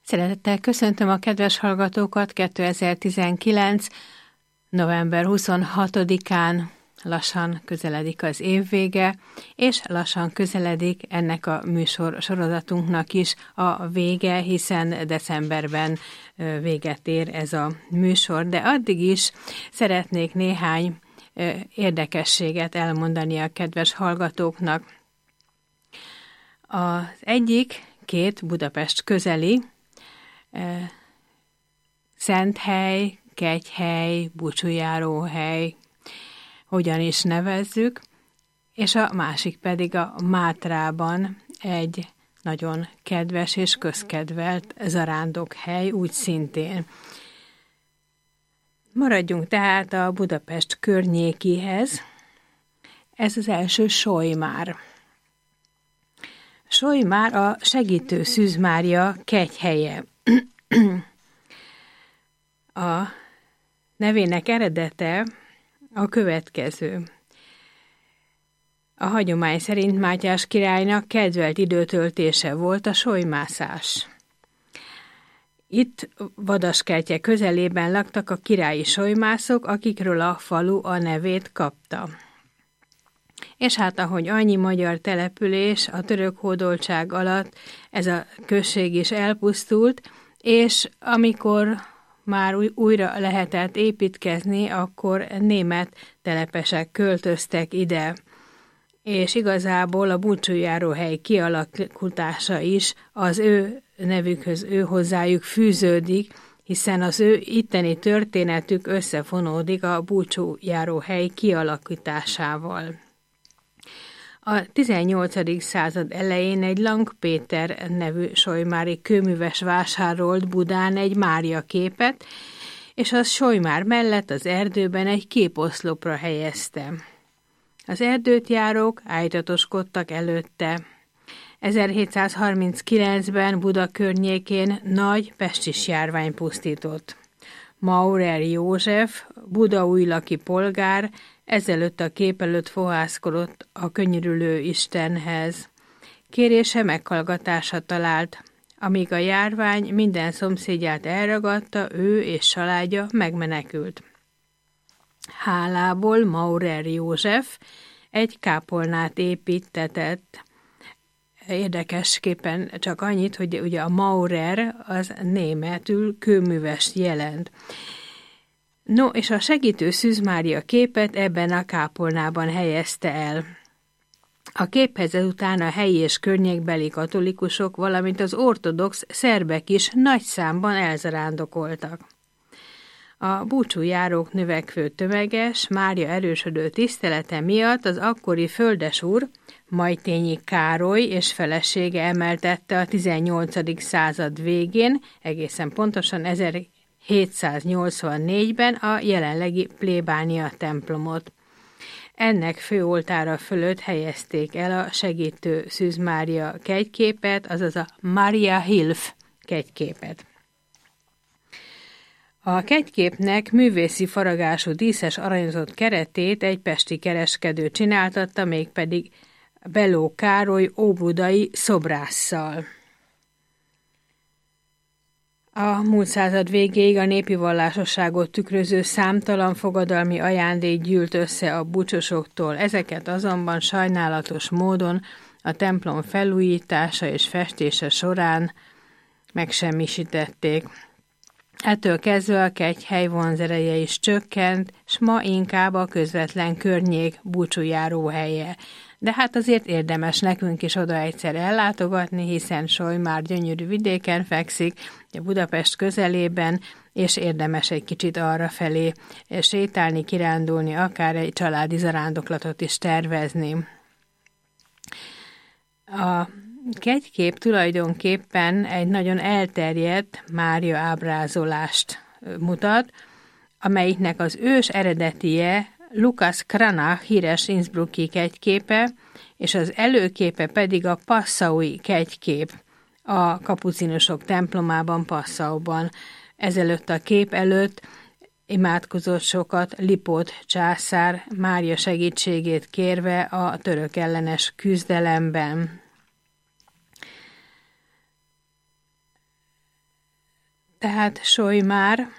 Szeretettel köszöntöm a kedves hallgatókat 2019. november 26-án. Lassan közeledik az év vége, és lassan közeledik ennek a műsor sorozatunknak is a vége, hiszen decemberben véget ér ez a műsor, de addig is szeretnék néhány érdekességet elmondani a kedves hallgatóknak. Az egyik két Budapest közeli Szenthely, Kegyhely, búcsújáróhely, hogyan is nevezzük, és a másik pedig a Mátrában egy nagyon kedves és közkedvelt zarándokhely, úgy szintén. Maradjunk tehát a Budapest környékihez. Ez az első Solymár. Solymár a segítő Szűz Mária kegyhelye. A nevének eredete a következő. A hagyomány szerint Mátyás királynak kedvelt időtöltése volt a solymászás. Itt Vadaskertje közelében laktak a királyi solymászok, akikről a falu a nevét kapta. És hát ahogy annyi magyar település a török hódoltság alatt ez a község is elpusztult, és amikor már újra lehetett építkezni, akkor német telepesek költöztek ide. És igazából a búcsújáróhely kialakítása is az ő nevükhöz, ő hozzájuk fűződik, hiszen az ő itteni történetük összefonódik a búcsújáróhely kialakításával. A 18. század elején egy Lang Péter nevű solymári kőműves vásárolt Budán egy Mária képet, és az Solymár mellett az erdőben egy képoszlopra helyezte. Az erdőt járók ájtatoskodtak előtte. 1739-ben Buda környékén nagy pestis járvány pusztított. Maurer József, budaújlaki polgár, ezelőtt a kép előtt fohászkodott a könyörülő Istenhez. Kérése meghallgatásra talált. Amíg a járvány minden szomszédját elragadta, ő és családja megmenekült. Hálából Maurer József egy kápolnát építtetett. Érdekesképpen csak annyit, hogy ugye a Maurer az németül kőművest jelent. No, és a segítő Szűz Mária képet ebben a kápolnában helyezte el. A képhez ezután a helyi és környékbeli katolikusok, valamint az ortodox szerbek is nagy számban elzarándokoltak. A búcsújárók növekvő tömeges, Mária erősödő tisztelete miatt az akkori földesúr, Majtényi Károly és felesége emeltette a 18. század végén, egészen pontosan 1784-ben a jelenlegi plébánia templomot. Ennek főoltára fölött helyezték el a segítő Szűz Mária kegyképet, azaz a Maria Hilf kegyképet. A kegyképnek művészi faragású díszes aranyozott keretét egy pesti kereskedő csináltatta, mégpedig Beló Károly óbudai szobrásszal. A múlt század végéig a népi vallásosságot tükröző számtalan fogadalmi ajándék gyűlt össze a búcsosoktól, ezeket azonban sajnálatos módon a templom felújítása és festése során megsemmisítették. Ettől kezdve a kegyhely vonzereje is csökkent, s ma inkább a közvetlen környék búcsújáróhelye. De hát azért érdemes nekünk is oda egyszer ellátogatni, hiszen Solymár gyönyörű vidéken fekszik, Budapest közelében, és érdemes egy kicsit arra felé sétálni, kirándulni, akár egy családi zarándoklatot is tervezni. A kegykép tulajdonképpen egy nagyon elterjedt Mária ábrázolást mutat, amelyiknek az ős eredetie Lukas Cranach híres innsbrucki kegyképe, és az előképe pedig a passaui kegykép a kapucinusok templomában, Passauban. Ezelőtt a kép előtt imádkozott sokat Lipót császár Mária segítségét kérve a török ellenes küzdelemben. Tehát Solymár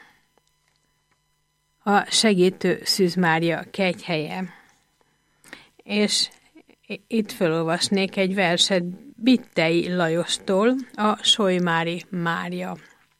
a segítő Szűz Mária kegyhelye. És itt felolvasnék egy verset Bittei Lajostól, a Solymári Mária.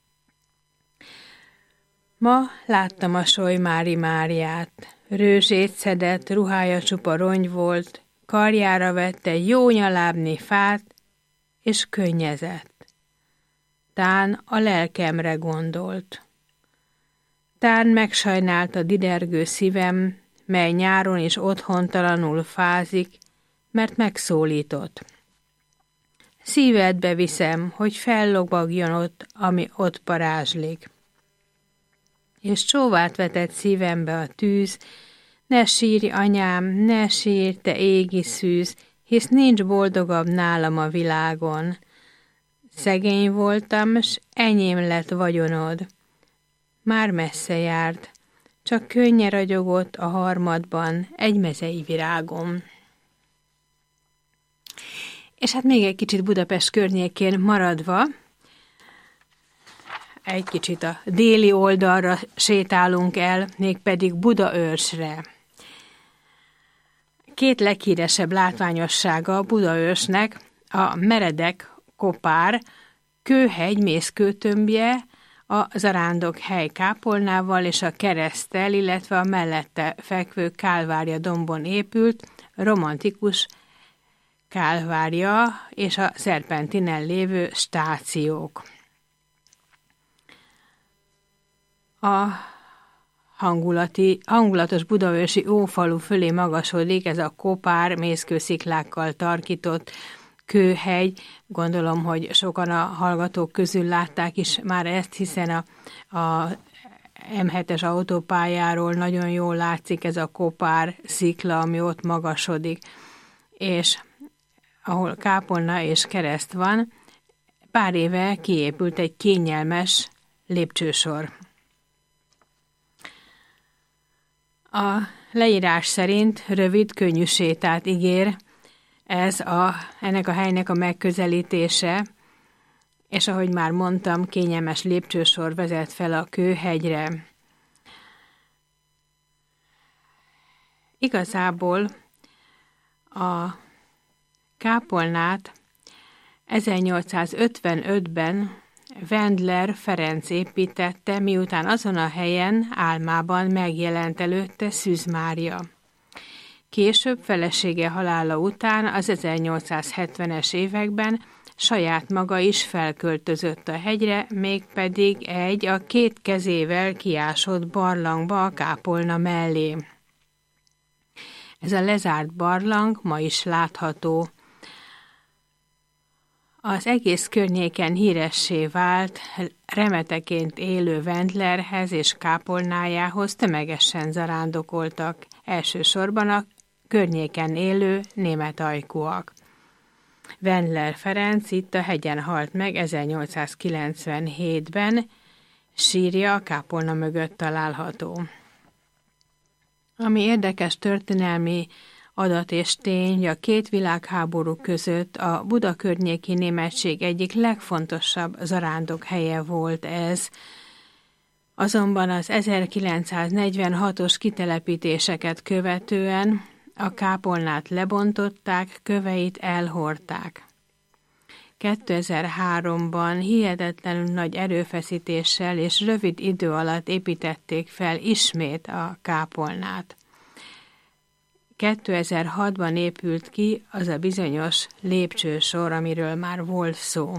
Ma láttam a Solymári Máriát, rőzsét szedett, ruhája csupa rongy volt, karjára vette jó nyalábnyi fát, és könnyezett. Tán a lelkemre gondolt. Tán megsajnálta didergő szívem, mely nyáron is otthontalanul fázik, mert megszólított. Szívedbe viszem, hogy fellobogjon ott, ami ott parázslik. És csóvát vetett szívembe a tűz, ne sírj, anyám, ne sírj, te égi szűz, hisz nincs boldogabb nálam a világon. Szegény voltam, s enyém lett vagyonod. Már messze járt, csak könnye ragyogott a harmadban egy mezei virágom. És hát még egy kicsit Budapest környékén maradva, egy kicsit a déli oldalra sétálunk el, mégpedig Budaörsre. Két leghíresebb látványossága Budaörsnek a meredek kopár, Kőhegy mészkőtömbje, a Zarándokhely kápolnával és a kereszttel, illetve a mellette fekvő Kálvária dombon épült romantikus Kálvária és a Szerpentinen lévő stációk. A hangulatos budaörsi ófalu fölé magasodik ez a kopár mészkősziklákkal tarkított Kőhegy. Gondolom, hogy sokan a hallgatók közül látták is már ezt, hiszen a M7-es autópályáról nagyon jól látszik ez a kopár szikla, ami ott magasodik, és ahol kápolna és kereszt van, pár éve kiépült egy kényelmes lépcsősor. A leírás szerint rövid, könnyű sétát ígér ennek a helynek a megközelítése, és ahogy már mondtam, kényelmes lépcsősor vezet fel a Kőhegyre. Igazából a kápolnát 1855-ben Wendler Ferenc építette, miután azon a helyen álmában megjelent előtte Szűz Mária. Később felesége halála után az 1870-es években saját maga is felköltözött a hegyre, mégpedig a két kezével kiásott barlangba a kápolna mellé. Ez a lezárt barlang ma is látható. Az egész környéken híressé vált, remeteként élő Wendlerhez és kápolnájához tömegesen zarándokoltak, elsősorban a környéken élő német ajkúak. Wendler Ferenc itt a hegyen halt meg 1897-ben, sírja a kápolna mögött található. Ami érdekes történelmi adat és tény, a két világháború között a Buda környéki németség egyik legfontosabb zarándokhelye volt ez, azonban az 1946-os kitelepítéseket követően a kápolnát lebontották, köveit elhordták. 2003-ban hihetetlenül nagy erőfeszítéssel és rövid idő alatt építették fel ismét a kápolnát. 2006-ban épült ki az a bizonyos lépcsősor, amiről már volt szó.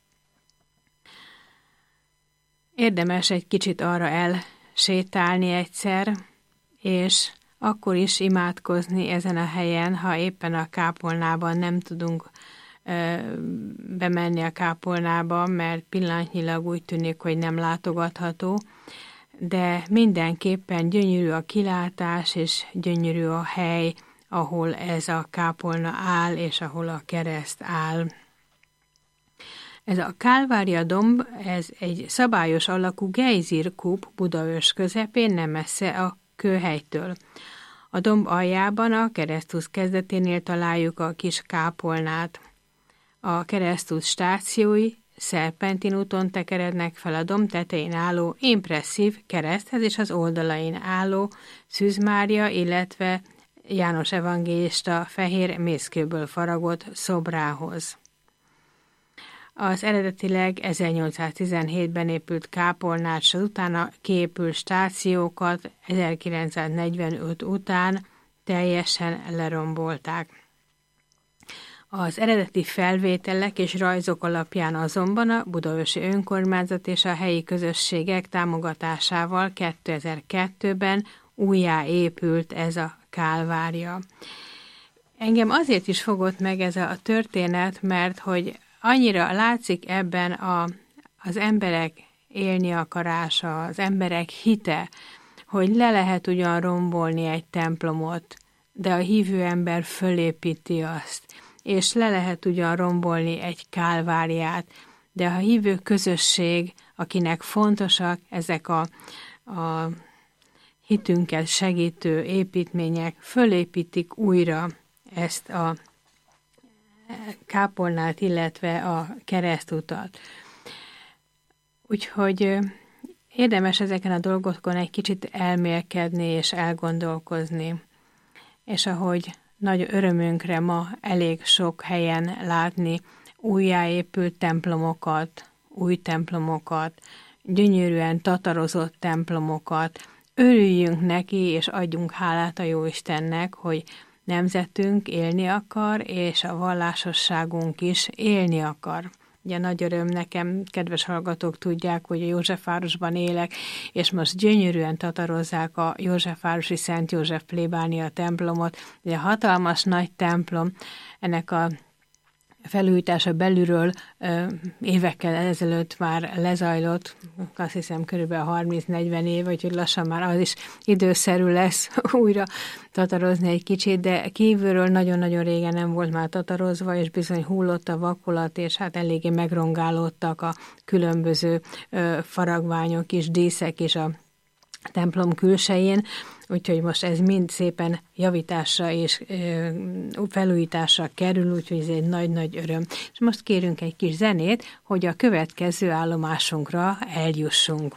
Érdemes egy kicsit arra elsétálni egyszer, és akkor is imádkozni ezen a helyen, ha éppen a kápolnában nem tudunk bemenni a kápolnába, mert pillanatnyilag úgy tűnik, hogy nem látogatható, de mindenképpen gyönyörű a kilátás, és gyönyörű a hely, ahol ez a kápolna áll, és ahol a kereszt áll. Ez a Kálvária domb, ez egy szabályos alakú gejzírkúp Budaörs közepén, nem messze a Kőhegytől. A domb aljában a Keresztúz kezdeténél találjuk a kis kápolnát. A Keresztúz stációi szerpentin úton tekerednek fel a domb tetején álló impresszív kereszthez és az oldalain álló Szűz Mária, illetve János evangélista fehér mészkőből faragott szobrához. Az eredetileg 1817-ben épült kápolnát, utána kiépült stációkat 1945 után teljesen lerombolták. Az eredeti felvételek és rajzok alapján azonban a Budaörsi Önkormányzat és a helyi közösségek támogatásával 2002-ben újjáépült ez a kálvárja. Engem azért is fogott meg ez a történet, mert hogy annyira látszik ebben az emberek élni akarása, az emberek hite, hogy le lehet ugyan rombolni egy templomot, de a hívő ember fölépíti azt, és le lehet ugyan rombolni egy kálváriát, de a hívő közösség, akinek fontosak ezek a hitünket segítő építmények, fölépítik újra ezt a kápolnát, illetve a keresztutat. Úgyhogy érdemes ezeken a dolgokon egy kicsit elmélkedni és elgondolkozni. És ahogy nagy örömünkre ma elég sok helyen látni újjáépült templomokat, új templomokat, gyönyörűen tatarozott templomokat, örüljünk neki, és adjunk hálát a Jóistennek, hogy nemzetünk élni akar, és a vallásosságunk is élni akar. Ugye nagy öröm nekem, kedves hallgatók tudják, hogy a Józsefvárosban élek, és most gyönyörűen tatarozzák a Józsefvárosi Szent József plébánia templomot. Ugye hatalmas nagy templom, ennek a felújítása belülről évekkel ezelőtt már lezajlott, azt hiszem körülbelül 30-40 év, úgyhogy lassan már az is időszerű lesz újra tatarozni egy kicsit, de kívülről nagyon-nagyon régen nem volt már tatarozva, és bizony hullott a vakolat, és hát eléggé megrongálódtak a különböző faragványok és díszek is a templom külsején, úgyhogy most ez mind szépen javításra és felújításra kerül, úgyhogy ez egy nagy-nagy öröm. És most kérünk egy kis zenét, hogy a következő állomásunkra eljussunk.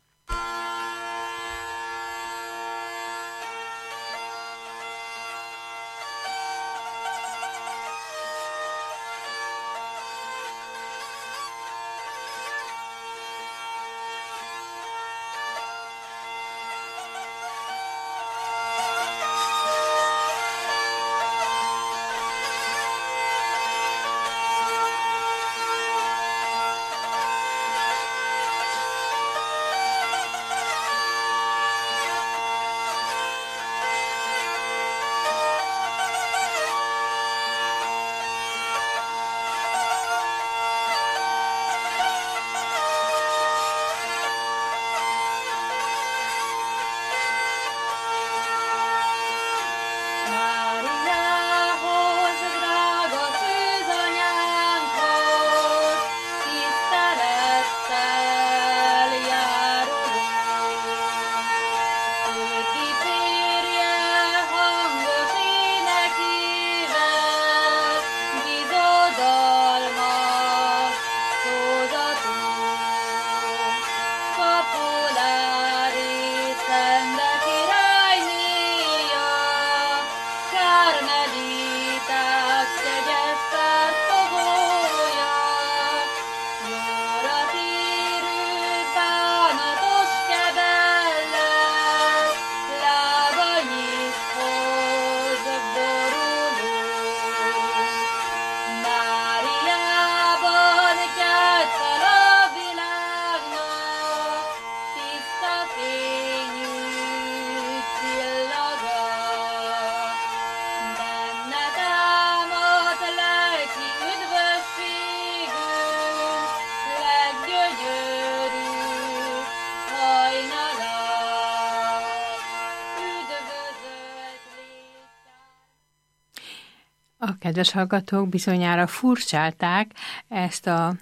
A kedves hallgatók bizonyára furcsálták ezt a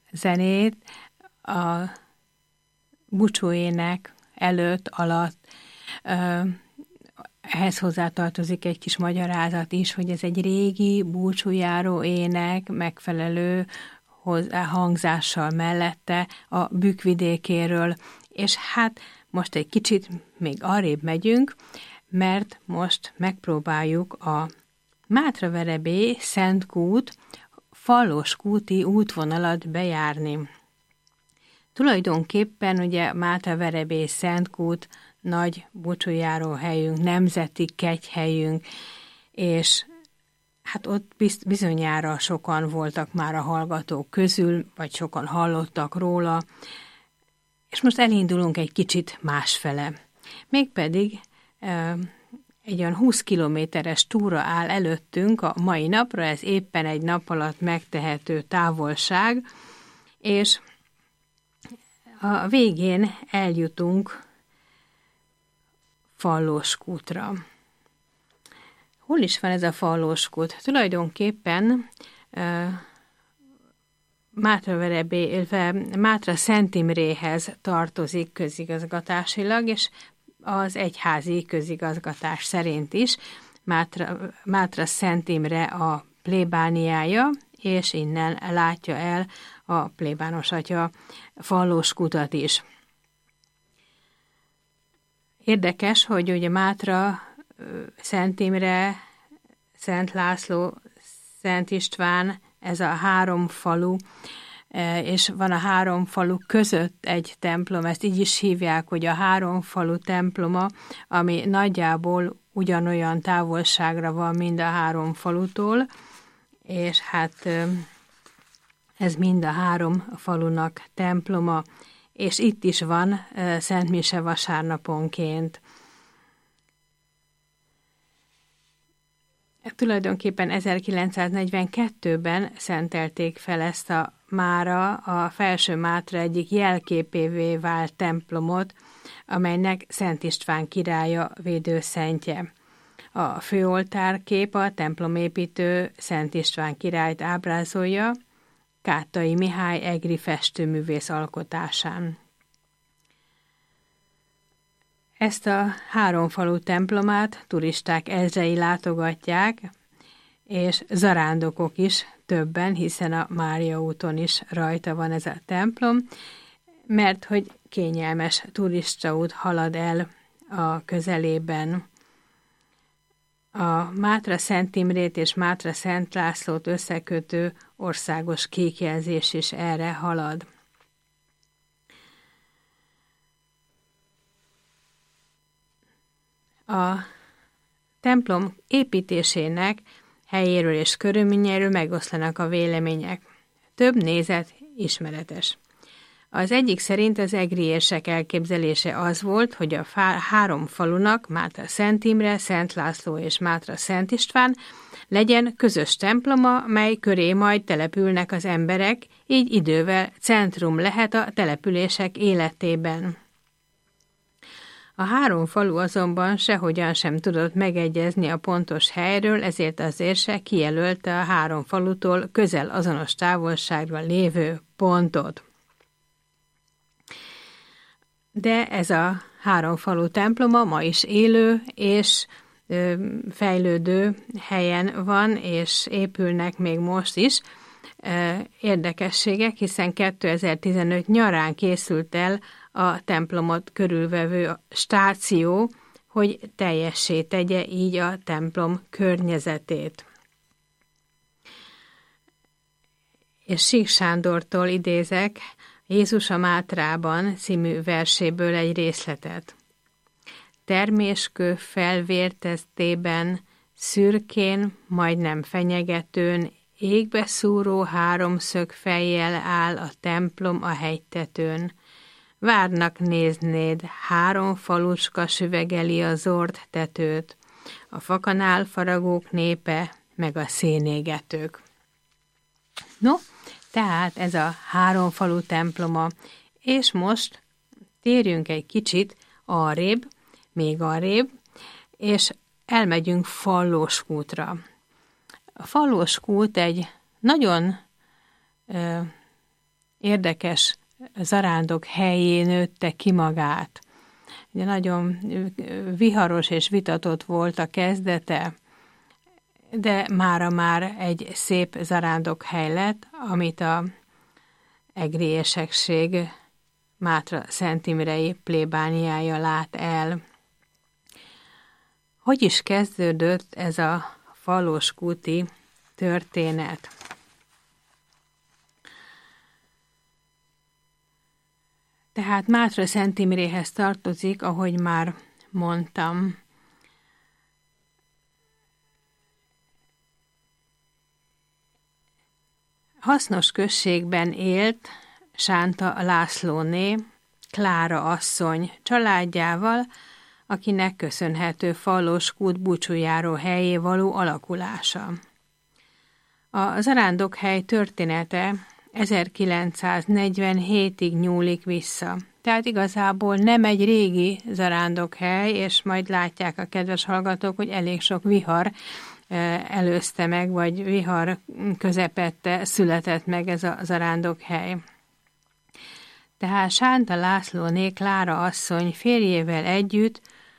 zenét a búcsúének előtt, alatt. Ehhez hozzátartozik egy kis magyarázat is, hogy ez egy régi búcsújáró ének, megfelelő hangzással mellette a Bükkvidékéről, és hát most egy kicsit még arrébb megyünk, mert most megpróbáljuk a Mátraverebély Szentkút Falloskúti útvonalat bejárni. Tulajdonképpen ugye Mátraverebély Szentkút nagy búcsújáró helyünk, nemzeti kegyhelyünk, és hát ott bizonyára sokan voltak már a hallgatók közül, vagy sokan hallottak róla, és most elindulunk egy kicsit másfele. Mégpedig egy olyan 20 kilométeres túra áll előttünk a mai napra, ez éppen egy nap alatt megtehető távolság, és a végén eljutunk Falloskútra. Hol is van ez a Falloskút? Tulajdonképpen Mátraverebély, illetve Mátra-Szent Imréhez tartozik közigazgatásilag, és az egyházi közigazgatás szerint is. Mátra-Szent Imre a plébániája, és innen látja el a plébános atya Falloskutat is. Érdekes, hogy ugye Mátra, Szent Imre, Szent László, Szent István, ez a 3 falu, és van a 3 falu között egy templom, ezt így is hívják, hogy a 3 falu temploma, ami nagyjából ugyanolyan távolságra van mind a 3 falutól, és hát ez mind a 3 falunak temploma, és itt is van Szent Mise vasárnaponként. Tulajdonképpen 1942-ben szentelték fel ezt a mára a Felső Mátra egyik jelképévé vált templomot, amelynek Szent István királya védőszentje. A főoltárkép a templomépítő Szent István királyt ábrázolja, Kátai Mihály egri festőművész alkotásán. Ezt a 3 falu templomát turisták ezrei látogatják, és zarándokok is többen, hiszen a Mária úton is rajta van ez a templom, mert hogy kényelmes turistaút halad el a közelében. A Mátra-Szent Imrét és Mátra-Szent Lászlót összekötő országos kékjelzés is erre halad. A templom építésének helyéről és körülményeiről megoszlanak a vélemények. Több nézet ismeretes. Az egyik szerint az egri érsek elképzelése az volt, hogy a 3 falunak, Mátra-Szent Imre, Szent László és Mátra-Szent István legyen közös temploma, mely köré majd települnek az emberek, így idővel centrum lehet a települések életében. A 3 falu azonban sehogyan sem tudott megegyezni a pontos helyről, ezért az érsek kijelölte a 3 falutól közel azonos távolságra lévő pontot. De ez a 3 falu temploma ma is élő és fejlődő helyen van, és épülnek még most is. Érdekességek, hiszen 2015 nyarán készült el a templomot körülvevő stáció, hogy teljessé tegye így a templom környezetét. És Sík Sándortól idézek Jézus a Mátrában című verséből egy részletet. Terméskő felvérteztében, szürkén, majdnem fenyegetőn, égbe szúró 3 szögfejjel áll a templom a hegytetőn. Várnak néznéd, 3 falucska süvegeli a zord tetőt, a fakanál faragók népe, meg a szénégetők. No, tehát ez a 3 falu temploma, és most térjünk egy kicsit arrébb, még arrébb, és elmegyünk Falloskútra. A Falloskút egy nagyon érdekes zarándok helyén nőtte ki magát. Ugye nagyon viharos és vitatott volt a kezdete, de mára már egy szép zarándokhely lett, amit a egri érsekség Mátra Szentimrei plébániája lát el. Hogy is kezdődött ez a Falloskúti történet? Tehát Mátra Szentimréhez tartozik, ahogy már mondtam. Hasznos községben élt Sánta Lászlóné, Klára asszony családjával, akinek köszönhető Falloskút búcsújáró helyé való alakulása. A zarándokhely története 1947-ig nyúlik vissza, tehát igazából nem egy régi zarándokhely, és majd látják a kedves hallgatók, hogy elég sok vihar előzte meg, vagy vihar közepette született meg ez a zarándokhely. Tehát Sánta Lászlóné Klára asszony férjével együtt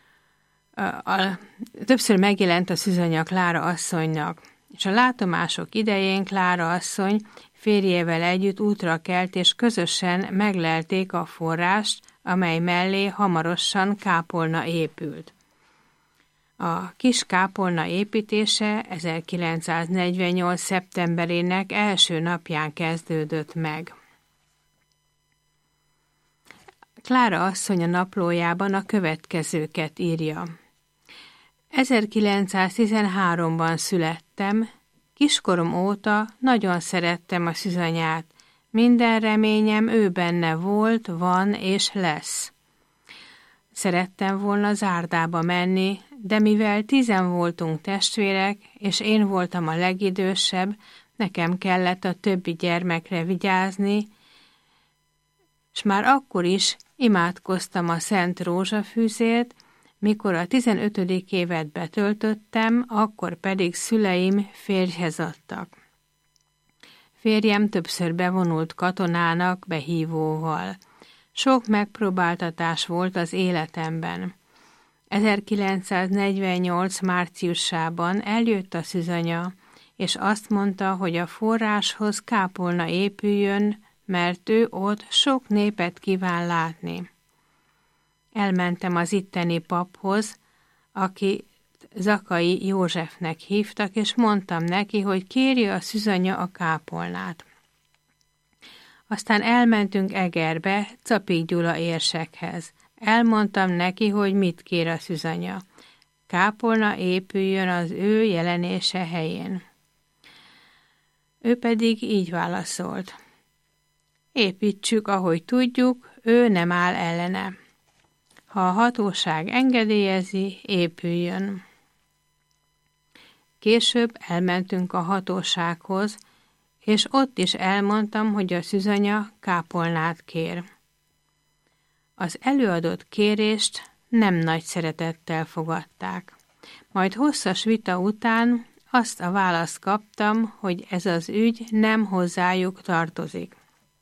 többször megjelent a szűzanya Klára asszonynak, és a látomások idején Klára asszony férjével együtt útra kelt, és közösen meglelték a forrást, amely mellé hamarosan kápolna épült. A kis kápolna építése 1948. szeptemberének első napján kezdődött meg. Klára asszony a naplójában a következőket írja. 1913-ban születtem, kiskorom óta nagyon szerettem a szűzanyát, minden reményem ő benne volt, van és lesz. Szerettem volna Zárdába menni, de mivel 10 voltunk testvérek, és én voltam a legidősebb, nekem kellett a többi gyermekre vigyázni, és már akkor is imádkoztam a Szent Rózsafűzért, mikor a 15. évet betöltöttem, akkor pedig szüleim férjhez adtak. Férjem többször bevonult katonának behívóval. Sok megpróbáltatás volt az életemben. 1948. márciusában eljött a szűzanya, és azt mondta, hogy a forráshoz kápolna épüljön, mert ő ott sok népet kíván látni. Elmentem az itteni paphoz, aki Zakai Józsefnek hívtak, és mondtam neki, hogy kérje a szűzanya a kápolnát. Aztán elmentünk Egerbe, Czapik Gyula érsekhez. Elmondtam neki, hogy mit kér a szűzanya. Kápolna épüljön az ő jelenése helyén. Ő pedig így válaszolt. Építsük, ahogy tudjuk, ő nem áll ellene. Ha a hatóság engedélyezi, épüljön. Később elmentünk a hatósághoz, és ott is elmondtam, hogy a szűzanya kápolnát kér. Az előadott kérést nem nagy szeretettel fogadták. Majd hosszas vita után azt a választ kaptam, hogy ez az ügy nem hozzájuk tartozik.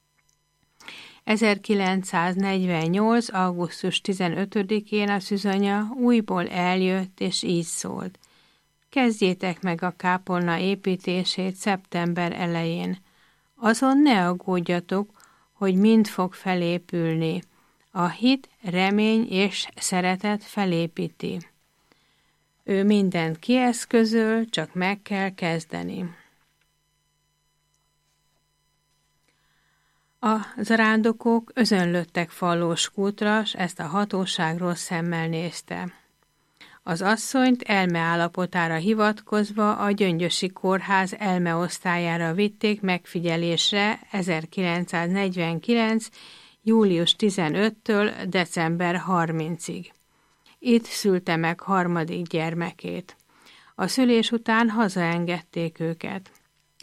1948. augusztus 15-én a szűzanya újból eljött, és így szólt. Kezdjétek meg a kápolna építését szeptember elején. Azon ne aggódjatok, hogy mind fog felépülni. A hit, remény és szeretet felépíti. Ő mindent kieszközöl, csak meg kell kezdeni. A zarándokok özönlöttek Falloskútra, s ezt a hatóság rossz szemmel nézte. Az asszonyt elmeállapotára hivatkozva a Gyöngyösi Kórház elmeosztályára vitték megfigyelésre 1949. július 15-től december 30-ig. Itt szülte meg harmadik gyermekét. A szülés után hazaengedték őket.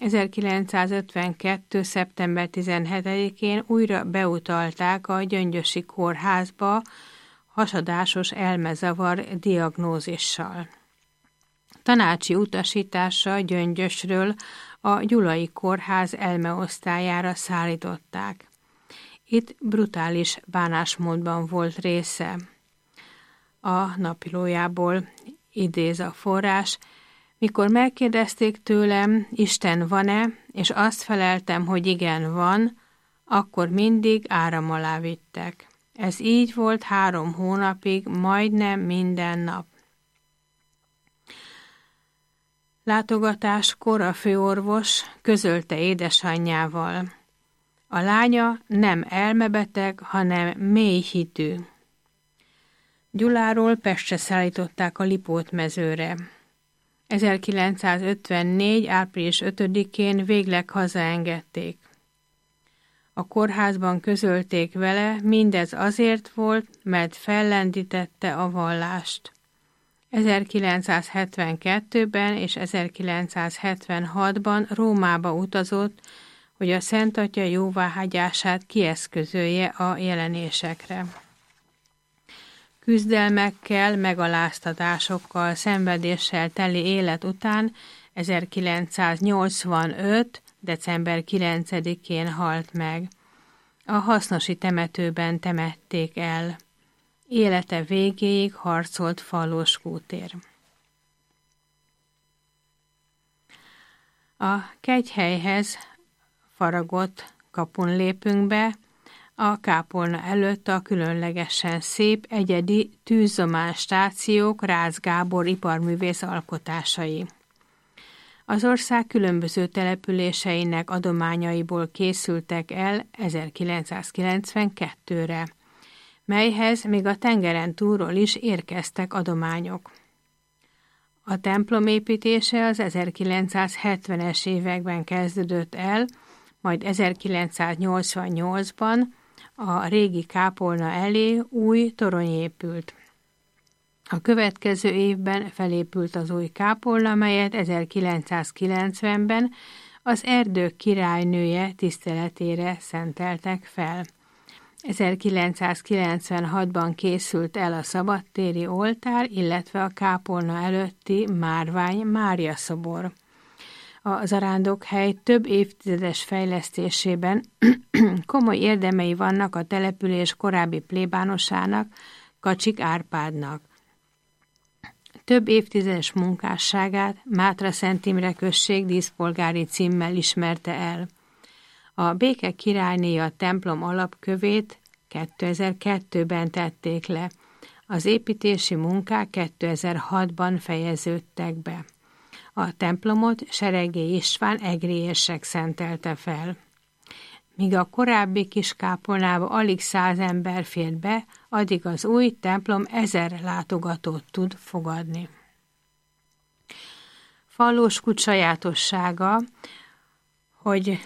1952. szeptember 17-én újra beutalták a Gyöngyösi Kórházba hasadásos elmezavar diagnózissal. Tanácsi utasítással Gyöngyösről a Gyulai Kórház elmeosztályára szállították. Itt brutális bánásmódban volt része. A napilójából idéz a forrás, mikor megkérdezték tőlem, Isten van-e, és azt feleltem, hogy igen, van, akkor mindig áram alá vittek. Ez így volt 3 hónapig, majdnem minden nap. Látogatáskor a főorvos közölte édesanyjával: a lánya nem elmebeteg, hanem mélyhitű. Gyuláról Pestre szállították a Lipót-mezőre. 1954. április 5-én végleg hazaengedték. A kórházban közölték vele, mindez azért volt, mert fellendítette a vallást. 1972-ben és 1976-ban Rómába utazott, hogy a Szent Atya jóváhagyását kieszközölje a jelenésekre. Küzdelmekkel, megaláztatásokkal, szenvedéssel teli élet után 1985. december 9-én halt meg. A Hasznosi temetőben temették el. Élete végéig harcolt Fallós kútér. A kegyhelyhez faragott kapun lépünk be, a kápolna előtt a különlegesen szép, egyedi tűzzomán stációk Rácz Gábor iparművész alkotásai. Az ország különböző településeinek adományaiból készültek el 1992-re, melyhez még a tengeren túlról is érkeztek adományok. A templom építése az 1970-es években kezdődött el, majd 1988-ban a régi kápolna elé új torony épült. A következő évben felépült az új kápolna, melyet 1990-ben az Erdők királynője tiszteletére szenteltek fel. 1996-ban készült el a szabadtéri oltár, illetve a kápolna előtti Márvány Mária szobor. A zarándokhely több évtizedes fejlesztésében komoly érdemei vannak a település korábbi plébánosának, Kacsik Árpádnak. Több évtizedes munkásságát Mátra-Szent Imre község díszpolgári címmel ismerte el. A Béke királynéja templom alapkövét 2002-ben tették le. Az építési munkák 2006-ban fejeződtek be. A templomot Seregély István egri érsek szentelte fel. Míg a korábbi kis kápolnába alig 100 ember fért be, addig az új templom 1000 látogatót tud fogadni. Fallós kút sajátossága, hogy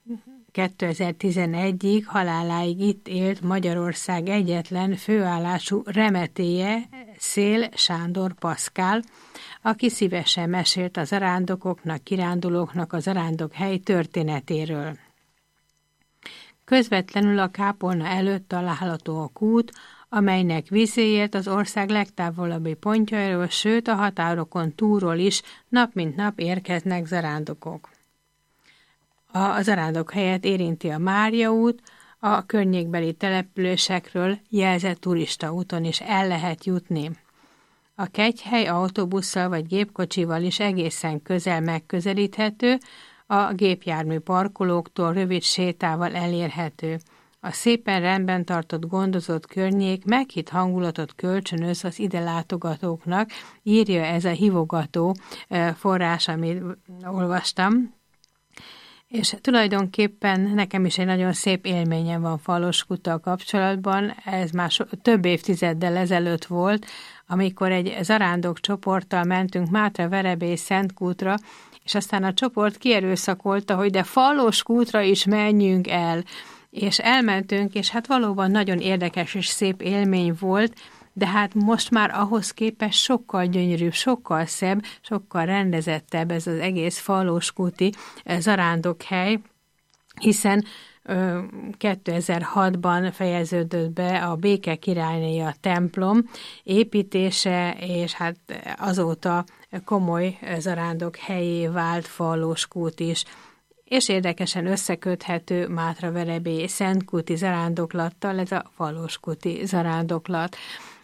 2011-ig haláláig itt élt Magyarország egyetlen főállású remetéje, Szél Sándor Paszkál, aki szívesen mesélt a zarándokoknak, kirándulóknak a zarándokhely történetéről. Közvetlenül a kápolna előtt található a kút, amelynek vizéért az ország legtávolabbi pontjairól, sőt a határokon túlról is nap mint nap érkeznek zarándokok. A zarándokhelyet érinti a Mária út, a környékbeli településekről jelzett turistaúton is el lehet jutni. A kegyhely autóbusszal vagy gépkocsival is egészen közel megközelíthető, a gépjármű parkolóktól rövid sétával elérhető. A szépen rendben tartott, gondozott környék meghitt hangulatot kölcsönöz az ide látogatóknak, írja ez a hívogató forrás, amit olvastam. És tulajdonképpen nekem is egy nagyon szép élményem van Falloskúttal kapcsolatban, ez már több évtizeddel ezelőtt volt, amikor egy zarándok csoporttal mentünk Mátra-Verebély Szentkútra, és aztán a csoport kierőszakolta, hogy de Falloskútra is menjünk el, és elmentünk, és hát valóban nagyon érdekes és szép élmény volt, de hát most már ahhoz képest sokkal gyönyörűbb, sokkal szebb, sokkal rendezettebb ez az egész Falloskúti zarándokhely, hiszen 2006-ban fejeződött be a Béke királynéja templom építése, és hát azóta komoly zarándokhelyé vált Falloskút is, és érdekesen összeköthető Mátra-Verebély Szentkúti zarándoklattal ez a Falloskúti zarándoklat.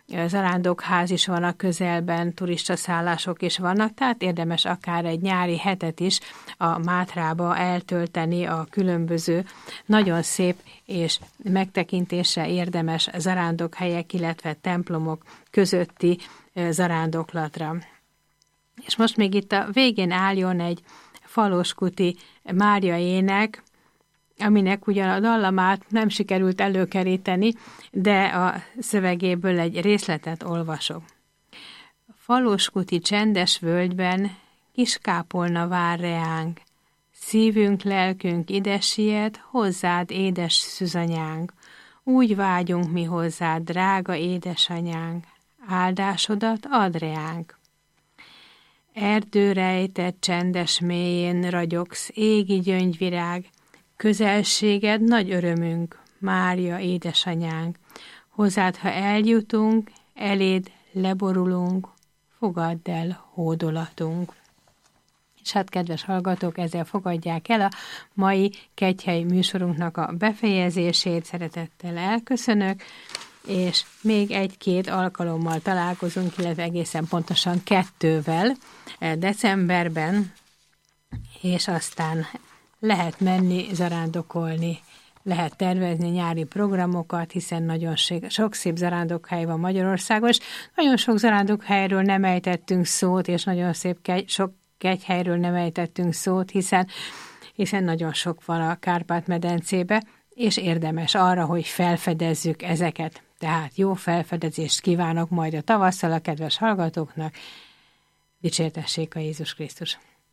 zarándokház is van a közelben, turistaszállások is vannak, tehát érdemes akár egy nyári hetet is a Mátrába eltölteni a különböző nagyon szép és megtekintésre érdemes zarándokhelyek, illetve templomok közötti zarándoklatra. És most még itt a végén álljon egy Faloskuti Mária ének, aminek ugyan a dallamát nem sikerült előkeríteni, de a szövegéből egy részletet olvasok. Faloskuti csendes völgyben kis kápolna vár reánk, szívünk, lelkünk ide siet, hozzád, édes szűzanyánk, úgy vágyunk mi hozzád, drága édesanyánk, áldásodat add reánk. Erdő rejtett csendes mélyén ragyogsz, égi gyöngyvirág, közelséged nagy örömünk, Mária édesanyánk. Hozzád, ha eljutunk, eléd leborulunk, fogadd el hódolatunk. És hát, kedves hallgatók, ezzel fogadják el a mai Kegyhely műsorunknak a befejezését, szeretettel elköszönök, és még 1-2 alkalommal találkozunk, illetve egészen pontosan 2-vel decemberben, és aztán lehet menni, zarándokolni, lehet tervezni nyári programokat, hiszen nagyon sok szép zarándokhely van Magyarországon, és nagyon sok zarándokhelyről nem ejtettünk szót, és nagyon sok kegyhelyről nem ejtettünk szót, hiszen nagyon sok van a Kárpát-medencébe, és érdemes arra, hogy felfedezzük ezeket. Tehát jó felfedezést kívánok majd a tavasszal a kedves hallgatóknak. Dicsértessék a Jézus Krisztus!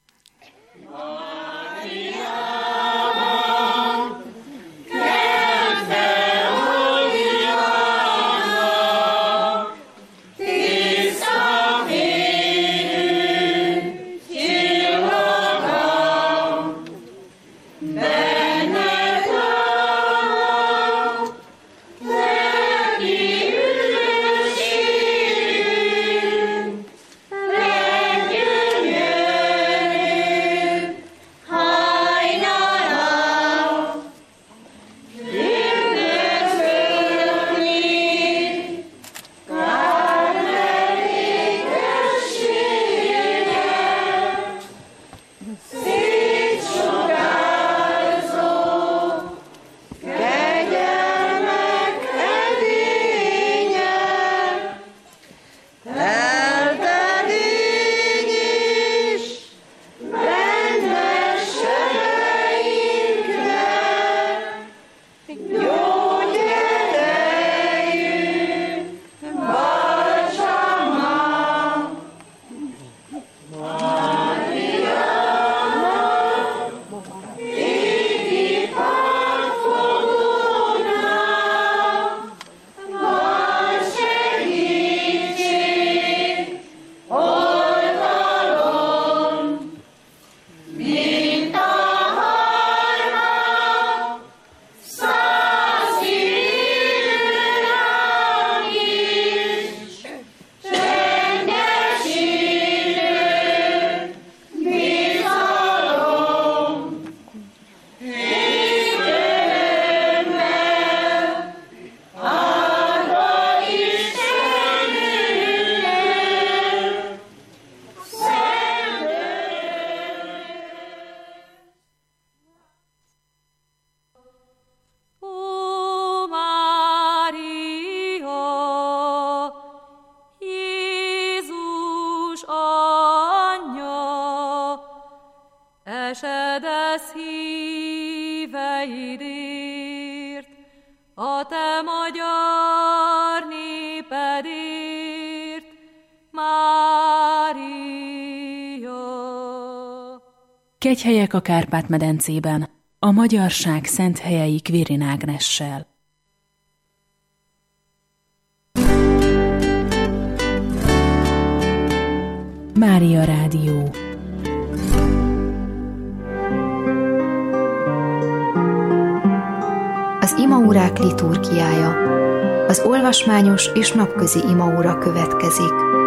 esedesz híveidért, a te magyar népedért, Mária. Kegyhelyek a Kárpát-medencében, a magyarság szent helyei Quirin Ágnessel. Mária Rádió. Az imaórák liturgiája. Az olvasmányos és napközi imaóra következik.